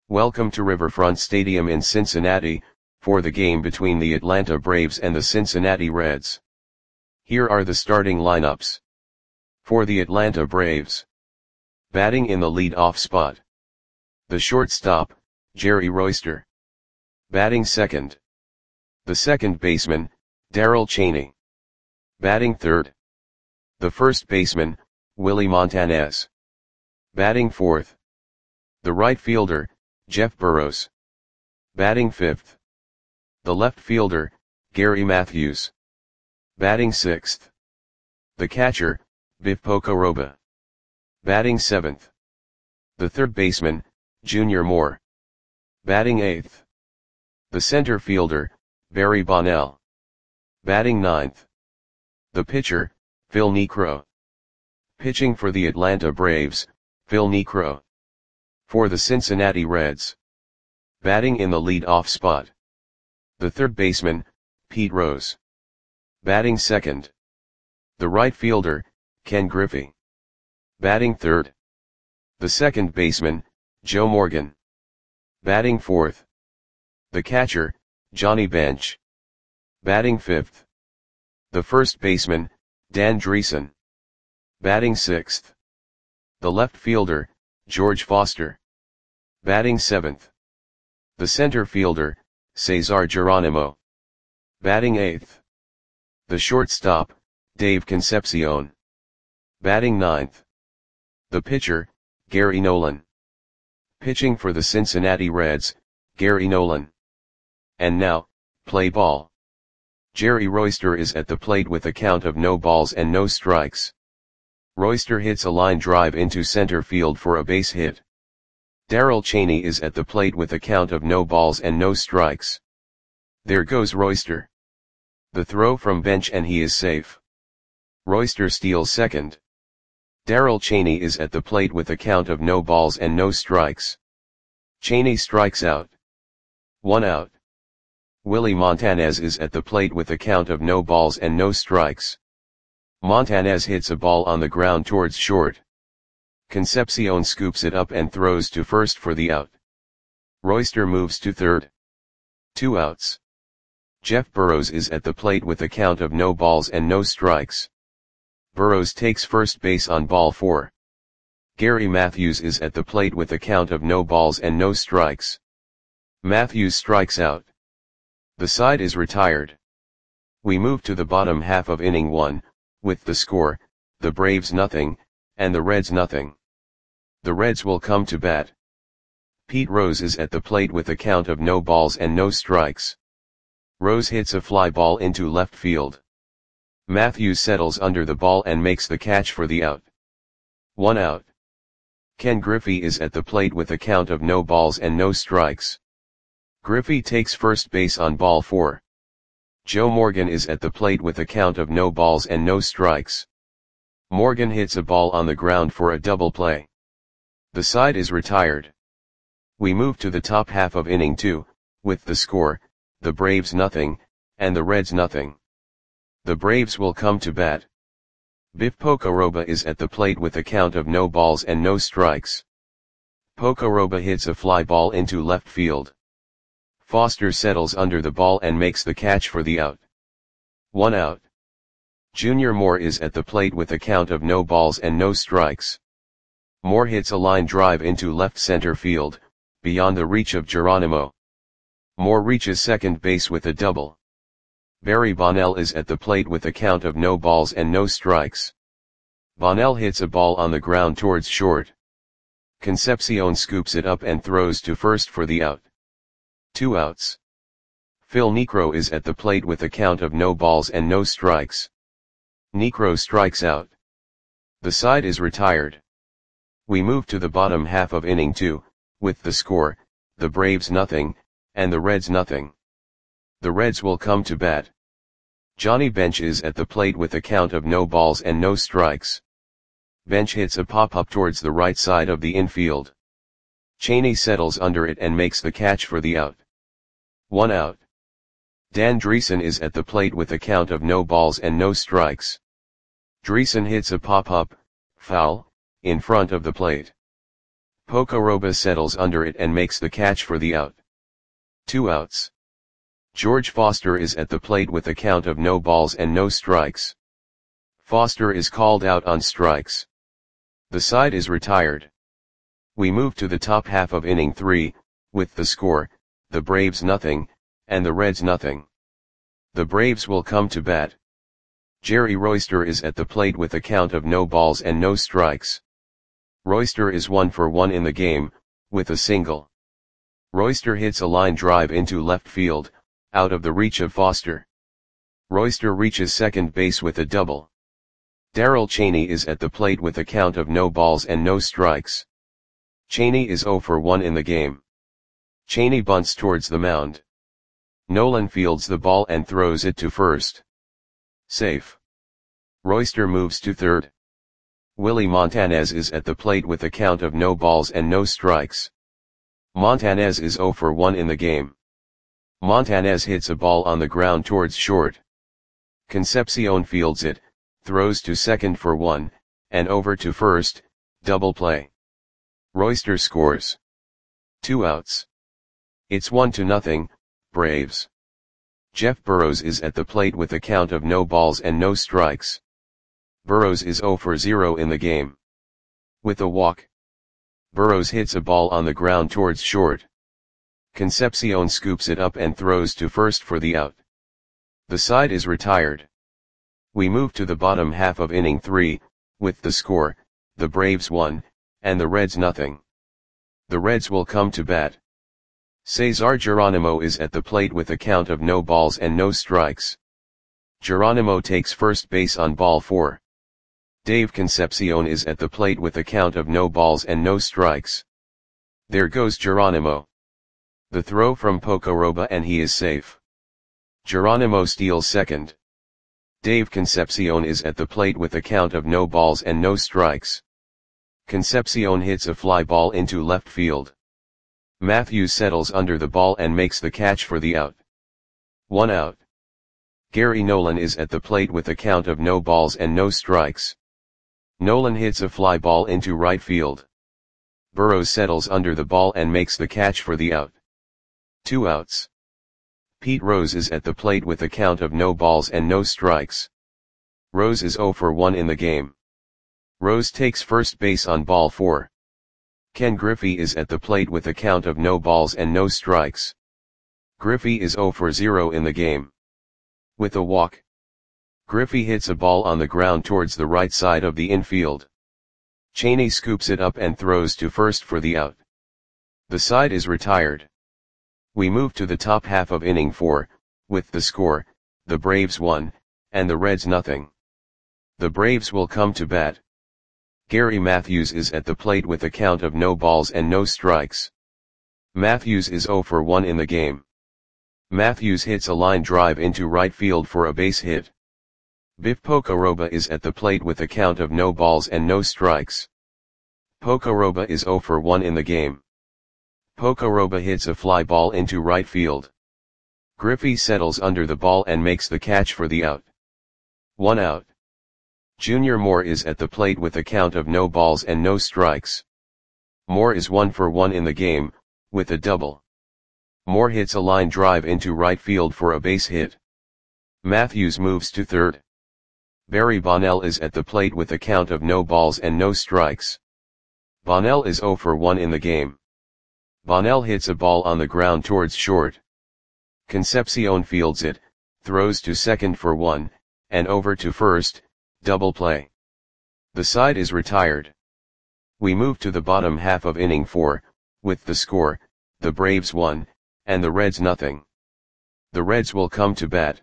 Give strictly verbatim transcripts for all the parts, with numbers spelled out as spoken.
Welcome to Riverfront Stadium in Cincinnati, for the game between the Atlanta Braves and the Cincinnati Reds. Here are the starting lineups. For the Atlanta Braves. Batting in the lead-off spot. The shortstop, Jerry Royster. Batting second. The second baseman, Darrell Cheney. Batting third. The first baseman, Willie Montanez. Batting fourth. The right fielder, Jeff Burroughs. Batting fifth. The left fielder, Gary Matthews. Batting sixth. The catcher, Biff Pocoroba. Batting seventh. The third baseman, Junior Moore. Batting eighth. The center fielder, Barry Bonnell. Batting ninth. The pitcher, Phil Niekro. Pitching for the Atlanta Braves, Phil Niekro. For the Cincinnati Reds. Batting in the lead-off spot. The third baseman, Pete Rose. Batting second. The right fielder, Ken Griffey. Batting third. The second baseman, Joe Morgan. Batting fourth. The catcher, Johnny Bench. Batting fifth. The first baseman, Dan Driessen. Batting sixth. The left fielder, George Foster. Batting seventh. The center fielder, Cesar Geronimo. Batting eighth. The shortstop, Dave Concepcion. Batting ninth. The pitcher, Gary Nolan. Pitching for the Cincinnati Reds, Gary Nolan. And now, play ball. Jerry Royster is at the plate with a count of no balls and no strikes. Royster hits a line drive into center field for a base hit. Darrell Cheney is at the plate with a count of no balls and no strikes. There goes Royster. The throw from Bench and he is safe. Royster steals second. Darrell Cheney is at the plate with a count of no balls and no strikes. Cheney strikes out. One out. Willie Montanez is at the plate with a count of no balls and no strikes. Montanez hits a ball on the ground towards short. Concepcion scoops it up and throws to first for the out. Royster moves to third. Two outs. Jeff Burroughs is at the plate with a count of no balls and no strikes. Burroughs takes first base on ball four. Gary Matthews is at the plate with a count of no balls and no strikes. Matthews strikes out. The side is retired. We move to the bottom half of inning one, with the score, the Braves nothing, and the Reds nothing. The Reds will come to bat. Pete Rose is at the plate with a count of no balls and no strikes. Rose hits a fly ball into left field. Matthews settles under the ball and makes the catch for the out. One out. Ken Griffey is at the plate with a count of no balls and no strikes. Griffey takes first base on ball four. Joe Morgan is at the plate with a count of no balls and no strikes. Morgan hits a ball on the ground for a double play. The side is retired. We move to the top half of inning two, with the score, the Braves nothing, and the Reds nothing. The Braves will come to bat. Biff Pocoroba is at the plate with a count of no balls and no strikes. Pocoroba hits a fly ball into left field. Foster settles under the ball and makes the catch for the out. One out. Junior Moore is at the plate with a count of no balls and no strikes. Moore hits a line drive into left center field, beyond the reach of Geronimo. Moore reaches second base with a double. Barry Bonnell is at the plate with a count of no balls and no strikes. Bonnell hits a ball on the ground towards short. Concepcion scoops it up and throws to first for the out. Two outs. Phil Niekro is at the plate with a count of no balls and no strikes. Niekro strikes out. The side is retired. We move to the bottom half of inning two, with the score, the Braves nothing, and the Reds nothing. The Reds will come to bat. Johnny Bench is at the plate with a count of no balls and no strikes. Bench hits a pop-up towards the right side of the infield. Cheney settles under it and makes the catch for the out. One out. Dan Driessen is at the plate with a count of no balls and no strikes. Driessen hits a pop-up, foul, in front of the plate. Pokoroba settles under it and makes the catch for the out. Two outs. George Foster is at the plate with a count of no balls and no strikes. Foster is called out on strikes. The side is retired. We move to the top half of inning three, with the score, the Braves nothing, and the Reds nothing. The Braves will come to bat. Jerry Royster is at the plate with a count of no balls and no strikes. Royster is one for one in the game, with a single. Royster hits a line drive into left field, out of the reach of Foster. Royster reaches second base with a double. Darrell Chaney is at the plate with a count of no balls and no strikes. Chaney is zero for one in the game. Chaney bunts towards the mound. Nolan fields the ball and throws it to first. Safe. Royster moves to third. Willie Montanez is at the plate with a count of no balls and no strikes. Montanez is zero for one in the game. Montanez hits a ball on the ground towards short. Concepcion fields it, throws to second for one, and over to first, double play. Royster scores. Two outs. It's one to nothing, Braves. Jeff Burrows is at the plate with a count of no balls and no strikes. Burrows is zero for zero in the game. With a walk. Burrows hits a ball on the ground towards short. Concepcion scoops it up and throws to first for the out. The side is retired. We move to the bottom half of inning three, with the score, the Braves one, and the Reds nothing. The Reds will come to bat. Cesar Geronimo is at the plate with a count of no balls and no strikes. Geronimo takes first base on ball four. Dave Concepcion is at the plate with a count of no balls and no strikes. There goes Geronimo. The throw from Pokoroba and he is safe. Geronimo steals second. Dave Concepcion is at the plate with a count of no balls and no strikes. Concepcion hits a fly ball into left field. Matthews settles under the ball and makes the catch for the out. One out. Gary Nolan is at the plate with a count of no balls and no strikes. Nolan hits a fly ball into right field. Burrows settles under the ball and makes the catch for the out. Two outs. Pete Rose is at the plate with a count of no balls and no strikes. Rose is zero for one in the game. Rose takes first base on ball four. Ken Griffey is at the plate with a count of no balls and no strikes. Griffey is zero for zero in the game. With a walk. Griffey hits a ball on the ground towards the right side of the infield. Chaney scoops it up and throws to first for the out. The side is retired. We move to the top half of inning four, with the score, the Braves one, and the Reds nothing. The Braves will come to bat. Gary Matthews is at the plate with a count of no balls and no strikes. Matthews is zero for one in the game. Matthews hits a line drive into right field for a base hit. Biff Pokoroba is at the plate with a count of no balls and no strikes. Pokoroba is zero for one in the game. Pokoroba hits a fly ball into right field. Griffey settles under the ball and makes the catch for the out. One out. Junior Moore is at the plate with a count of no balls and no strikes. Moore is one for one in the game, with a double. Moore hits a line drive into right field for a base hit. Matthews moves to third. Barry Bonnell is at the plate with a count of no balls and no strikes. Bonnell is zero for one in the game. Bonnell hits a ball on the ground towards short. Concepcion fields it, throws to second for one, and over to first, double play. The side is retired. We move to the bottom half of inning four, with the score, the Braves one, and the Reds nothing. The Reds will come to bat.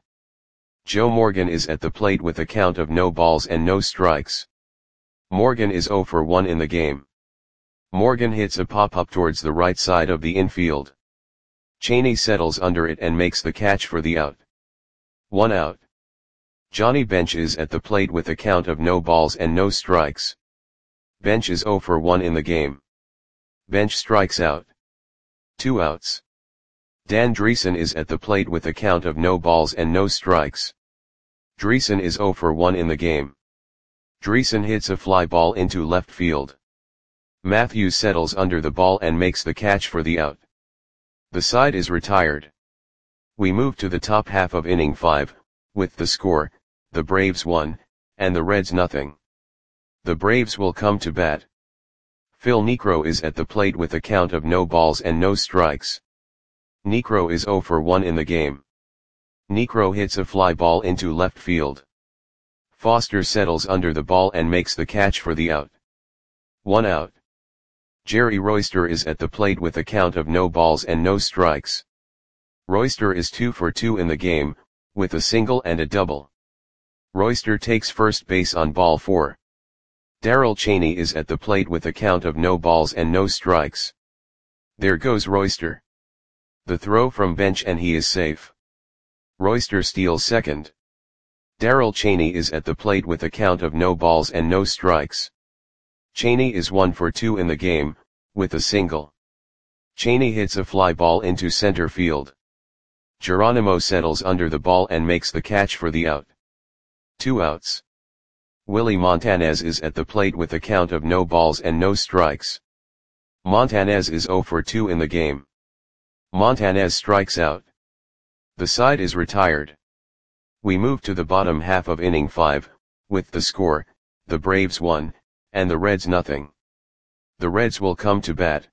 Joe Morgan is at the plate with a count of no balls and no strikes. Morgan is zero for one in the game. Morgan hits a pop-up towards the right side of the infield. Chaney settles under it and makes the catch for the out. One out. Johnny Bench is at the plate with a count of no balls and no strikes. Bench is zero for one in the game. Bench strikes out. Two outs. Dan Dreesen is at the plate with a count of no balls and no strikes. Dreesen is zero for one in the game. Dreesen hits a fly ball into left field. Matthews settles under the ball and makes the catch for the out. The side is retired. We move to the top half of inning five, with the score, the Braves one, and the Reds nothing. The Braves will come to bat. Phil Niekro is at the plate with a count of no balls and no strikes. Niekro is oh for one in the game. Niekro hits a fly ball into left field. Foster settles under the ball and makes the catch for the out. One out. Jerry Royster is at the plate with a count of no balls and no strikes. Royster is two for two in the game, with a single and a double. Royster takes first base on ball four. Darrell Chaney is at the plate with a count of no balls and no strikes. There goes Royster. The throw from bench and he is safe. Royster steals second. Darrell Chaney is at the plate with a count of no balls and no strikes. Chaney is one for two in the game, with a single. Chaney hits a fly ball into center field. Geronimo settles under the ball and makes the catch for the out. Two outs. Willie Montanez is at the plate with a count of no balls and no strikes. Montanez is oh for two in the game. Montanez strikes out. The side is retired. We move to the bottom half of inning five, with the score, the Braves one, and the Reds nothing. The Reds will come to bat.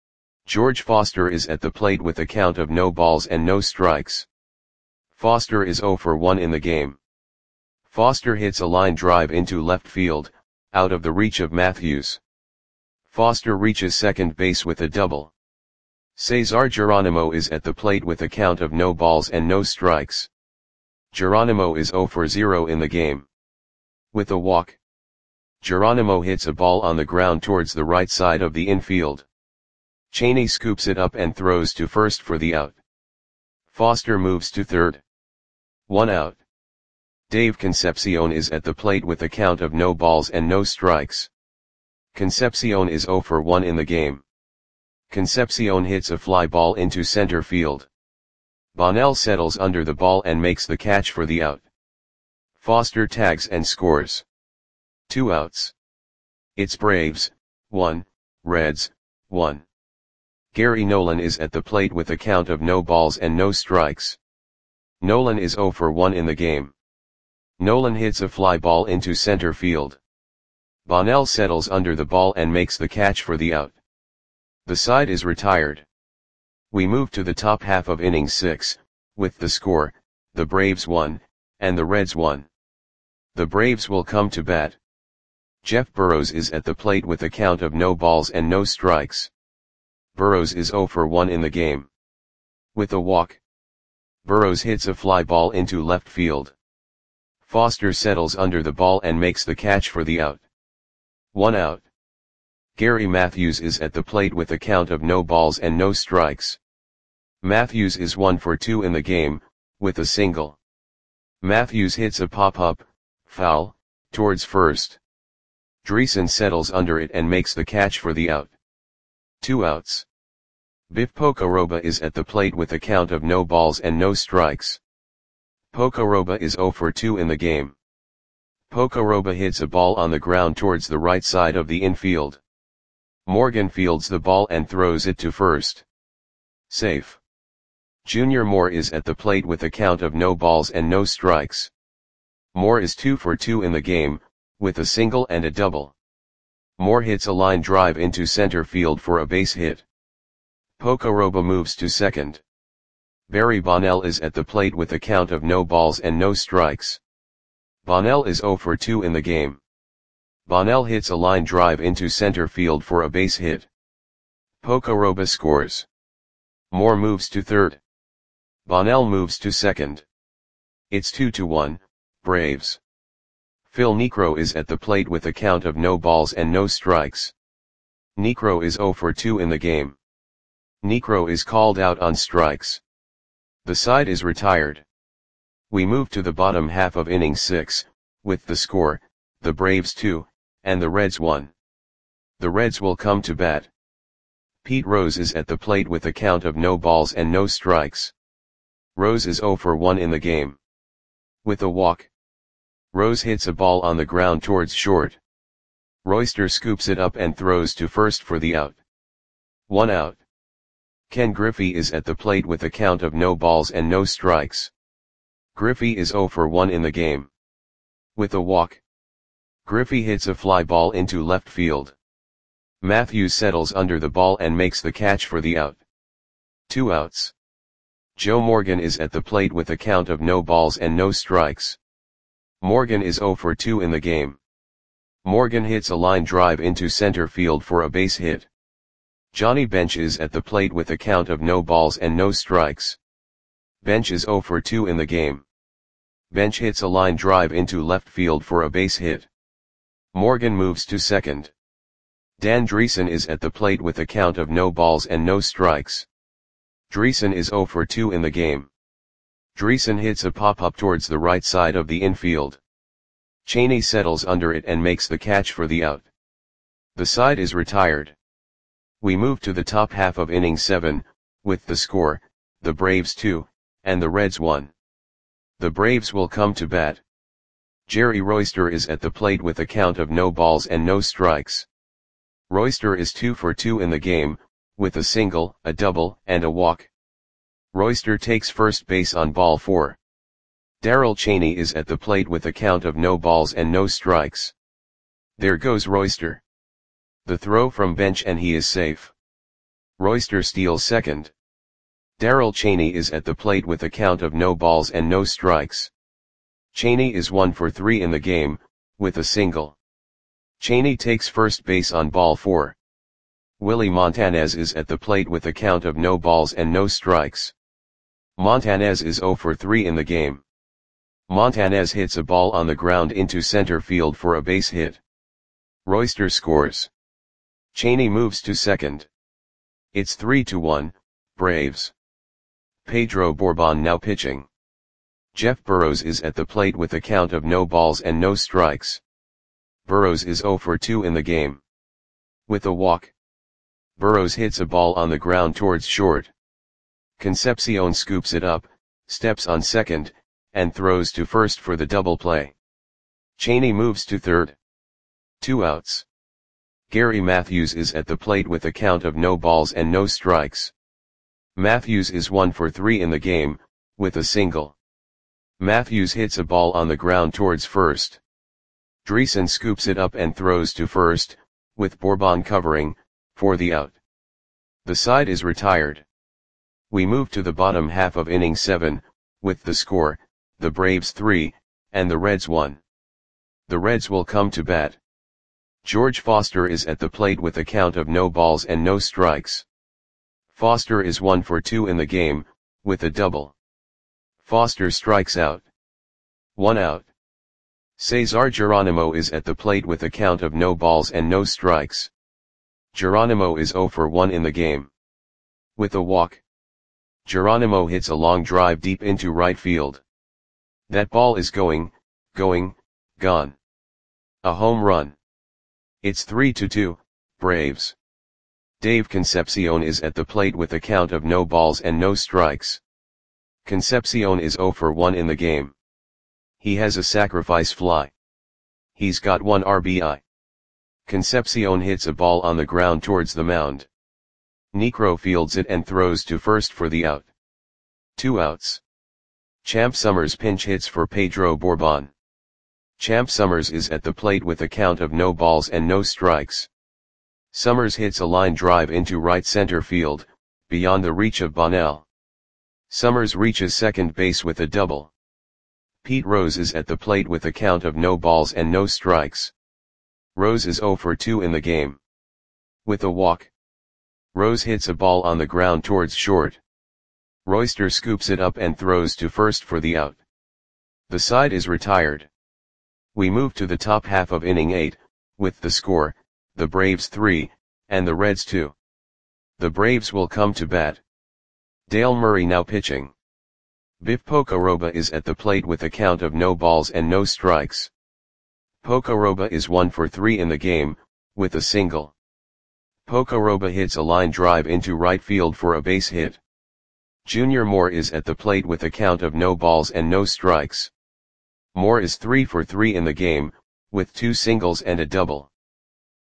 George Foster is at the plate with a count of no balls and no strikes. Foster is oh for one in the game. Foster hits a line drive into left field, out of the reach of Matthews. Foster reaches second base with a double. Cesar Geronimo is at the plate with a count of no balls and no strikes. Geronimo is oh for zero in the game. With a walk. Geronimo hits a ball on the ground towards the right side of the infield. Chaney scoops it up and throws to first for the out. Foster moves to third. One out. Dave Concepcion is at the plate with a count of no balls and no strikes. Concepcion is oh for one in the game. Concepcion hits a fly ball into center field. Bonnell settles under the ball and makes the catch for the out. Foster tags and scores. Two outs. It's Braves, one, Reds, one. Gary Nolan is at the plate with a count of no balls and no strikes. Nolan is oh for one in the game. Nolan hits a fly ball into center field. Bonnell settles under the ball and makes the catch for the out. The side is retired. We move to the top half of inning six, with the score, the Braves one, and the Reds one. The Braves will come to bat. Jeff Burrows is at the plate with a count of no balls and no strikes. Burrows is oh for one in the game. With a walk. Burrows hits a fly ball into left field. Foster settles under the ball and makes the catch for the out. One out. Gary Matthews is at the plate with a count of no balls and no strikes. Matthews is one for two in the game, with a single. Matthews hits a pop-up, foul, towards first. Dreesen settles under it and makes the catch for the out. Two outs. Biff Pocoroba is at the plate with a count of no balls and no strikes. Pocoroba is oh for two in the game. Pocoroba hits a ball on the ground towards the right side of the infield. Morgan fields the ball and throws it to first. Safe. Junior Moore is at the plate with a count of no balls and no strikes. Moore is two for two in the game, with a single and a double. Moore hits a line drive into center field for a base hit. Pocoroba moves to second. Barry Bonnell is at the plate with a count of no balls and no strikes. Bonnell is oh for two in the game. Bonnell hits a line drive into center field for a base hit. Pocoroba scores. Moore moves to third. Bonnell moves to second. It's two to one, Braves. Phil Niekro is at the plate with a count of no balls and no strikes. Niekro is oh for two in the game. Niekro is called out on strikes. The side is retired. We move to the bottom half of inning six, with the score, the Braves two, and the Reds one. The Reds will come to bat. Pete Rose is at the plate with a count of no balls and no strikes. Rose is oh for one in the game. With a walk. Rose hits a ball on the ground towards short. Royster scoops it up and throws to first for the out. One out. Ken Griffey is at the plate with a count of no balls and no strikes. Griffey is zero for one in the game. With a walk, Griffey hits a fly ball into left field. Matthews settles under the ball and makes the catch for the out. Two outs. Joe Morgan is at the plate with a count of no balls and no strikes. Morgan is zero for two in the game. Morgan hits a line drive into center field for a base hit. Johnny Bench is at the plate with a count of no balls and no strikes. Bench is zero for two in the game. Bench hits a line drive into left field for a base hit. Morgan moves to second. Dan Dreesen is at the plate with a count of no balls and no strikes. Dreesen is zero for two in the game. Dreesen hits a pop-up towards the right side of the infield. Cheney settles under it and makes the catch for the out. The side is retired. We move to the top half of inning seven, with the score, the Braves two, and the Reds one. The Braves will come to bat. Jerry Royster is at the plate with a count of no balls and no strikes. Royster is two for two in the game, with a single, a double, and a walk. Royster takes first base on ball four. Darrell Cheney is at the plate with a count of no balls and no strikes. There goes Royster. The throw from Bench and he is safe. Royster steals second. Darrell Cheney is at the plate with a count of no balls and no strikes. Cheney is one for three in the game, with a single. Cheney takes first base on ball four. Willie Montanez is at the plate with a count of no balls and no strikes. Montanez is zero for three in the game. Montanez hits a ball on the ground into center field for a base hit. Royster scores. Cheney moves to second. It's three to one, Braves. Pedro Borbon now pitching. Jeff Burrows is at the plate with a count of no balls and no strikes. Burrows is zero for two in the game. With a walk, Burrows hits a ball on the ground towards short. Concepcion scoops it up, steps on second, and throws to first for the double play. Cheney moves to third. Two outs. Gary Matthews is at the plate with a count of no balls and no strikes. Matthews is one for three in the game, with a single. Matthews hits a ball on the ground towards first. Dreesen scoops it up and throws to first, with Borbon covering, for the out. The side is retired. We move to the bottom half of inning seven, with the score, the Braves three, and the Reds one. The Reds will come to bat. George Foster is at the plate with a count of no balls and no strikes. Foster is one for two in the game, with a double. Foster strikes out. One out. Cesar Geronimo is at the plate with a count of no balls and no strikes. Geronimo is zero for one in the game. With a walk, Geronimo hits a long drive deep into right field. That ball is going, going, gone. A home run. It's three to two, Braves. Dave Concepcion is at the plate with a count of no balls and no strikes. Concepcion is zero for one in the game. He has a sacrifice fly. He's got one R B I. Concepcion hits a ball on the ground towards the mound. Niekro fields it and throws to first for the out. Two outs. Champ Summers pinch hits for Pedro Borbon. Champ Summers is at the plate with a count of no balls and no strikes. Summers hits a line drive into right center field, beyond the reach of Bonnell. Summers reaches second base with a double. Pete Rose is at the plate with a count of no balls and no strikes. Rose is zero for two in the game. With a walk, Rose hits a ball on the ground towards short. Royster scoops it up and throws to first for the out. The side is retired. We move to the top half of inning eight, with the score, the Braves three, and the Reds two. The Braves will come to bat. Dale Murray now pitching. Biff Pocoroba is at the plate with a count of no balls and no strikes. Pocoroba is one for three in the game, with a single. Pocoroba hits a line drive into right field for a base hit. Junior Moore is at the plate with a count of no balls and no strikes. Moore is three for three in the game, with two singles and a double.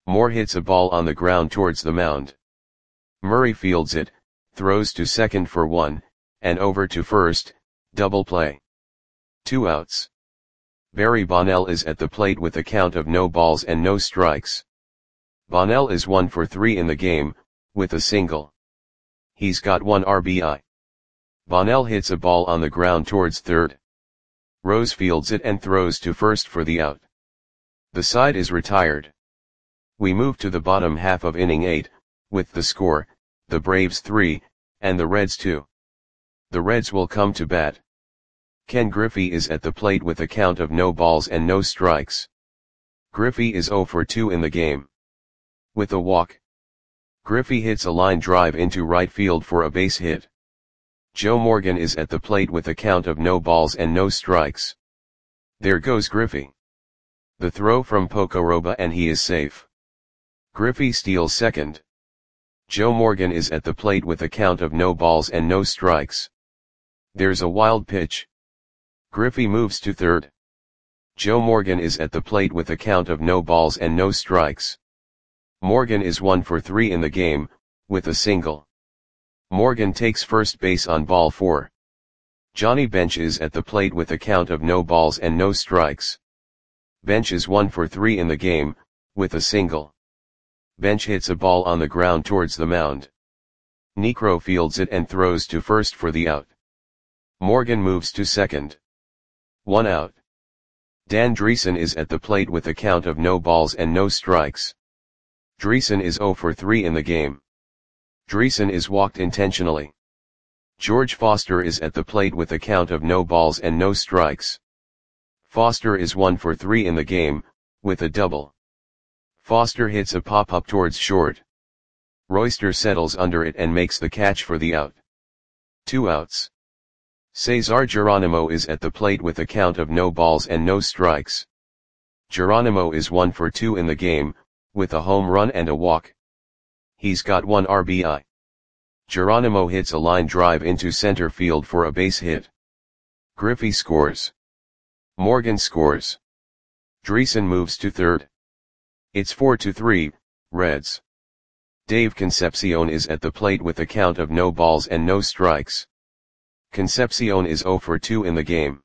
Moore hits a ball on the ground towards the mound. Murray fields it, throws to second for one, and over to first, double play. Two outs. Barry Bonnell is at the plate with a count of no balls and no strikes. Bonnell is one for three in the game, with a single. He's got one R B I. Bonnell hits a ball on the ground towards third. Rose fields it and throws to first for the out. The side is retired. We move to the bottom half of inning eight, with the score, the Braves three, and the Reds two. The Reds will come to bat. Ken Griffey is at the plate with a count of no balls and no strikes. Griffey is oh for two in the game. With a walk. Griffey hits a line drive into right field for a base hit. Joe Morgan is at the plate with a count of no balls and no strikes. There goes Griffey. The throw from Pocoroba and he is safe. Griffey steals second. Joe Morgan is at the plate with a count of no balls and no strikes. There's a wild pitch. Griffey moves to third. Joe Morgan is at the plate with a count of no balls and no strikes. Morgan is one for three in the game, with a single. Morgan takes first base on ball four. Johnny Bench is at the plate with a count of no balls and no strikes. Bench is one for three in the game, with a single. Bench hits a ball on the ground towards the mound. Niekro fields it and throws to first for the out. Morgan moves to second. One out. Dan Dreesen is at the plate with a count of no balls and no strikes. Dreesen is oh for three in the game. Dreesen is walked intentionally. George Foster is at the plate with a count of no balls and no strikes. Foster is one for three in the game, with a double. Foster hits a pop-up towards short. Royster settles under it and makes the catch for the out. Two outs. Cesar Geronimo is at the plate with a count of no balls and no strikes. Geronimo is one for two in the game, with a home run and a walk. He's got one R B I. Geronimo hits a line drive into center field for a base hit. Griffey scores. Morgan scores. Dreesen moves to third. It's four to three, Reds. Dave Concepcion is at the plate with a count of no balls and no strikes. Concepcion is oh for two in the game.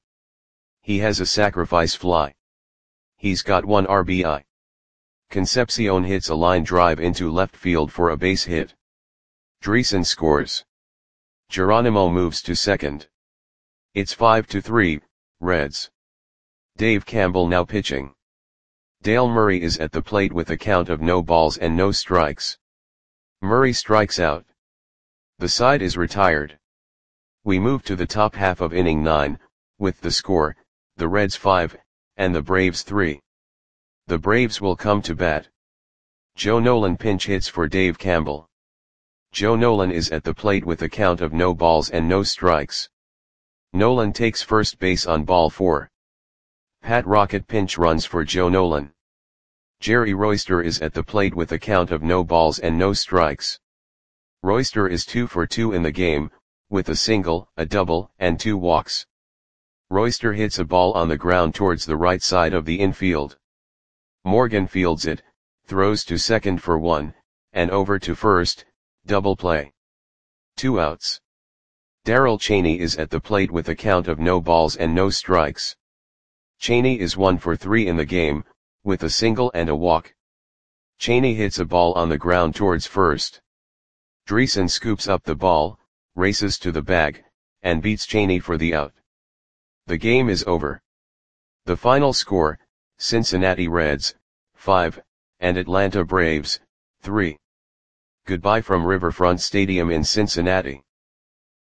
He has a sacrifice fly. He's got one R B I. Concepcion hits a line drive into left field for a base hit. Dreesen scores. Geronimo moves to second. It's five to three, Reds. Dave Campbell now pitching. Dale Murray is at the plate with a count of no balls and no strikes. Murray strikes out. The side is retired. We move to the top half of inning nine, with the score, the Reds five, and the Braves three. The Braves will come to bat. Joe Nolan pinch hits for Dave Campbell. Joe Nolan is at the plate with a count of no balls and no strikes. Nolan takes first base on ball four. Pat Rocket pinch runs for Joe Nolan. Jerry Royster is at the plate with a count of no balls and no strikes. Royster is two for two in the game, with a single, a double, and two walks. Royster hits a ball on the ground towards the right side of the infield. Morgan fields it, throws to second for one, and over to first, double play. Two outs. Darrell Chaney is at the plate with a count of no balls and no strikes. Chaney is one for three in the game, with a single and a walk. Chaney hits a ball on the ground towards first. Dreesen scoops up the ball, races to the bag, and beats Chaney for the out. The game is over. The final score, Cincinnati Reds, five, and Atlanta Braves, three. Goodbye from Riverfront Stadium in Cincinnati.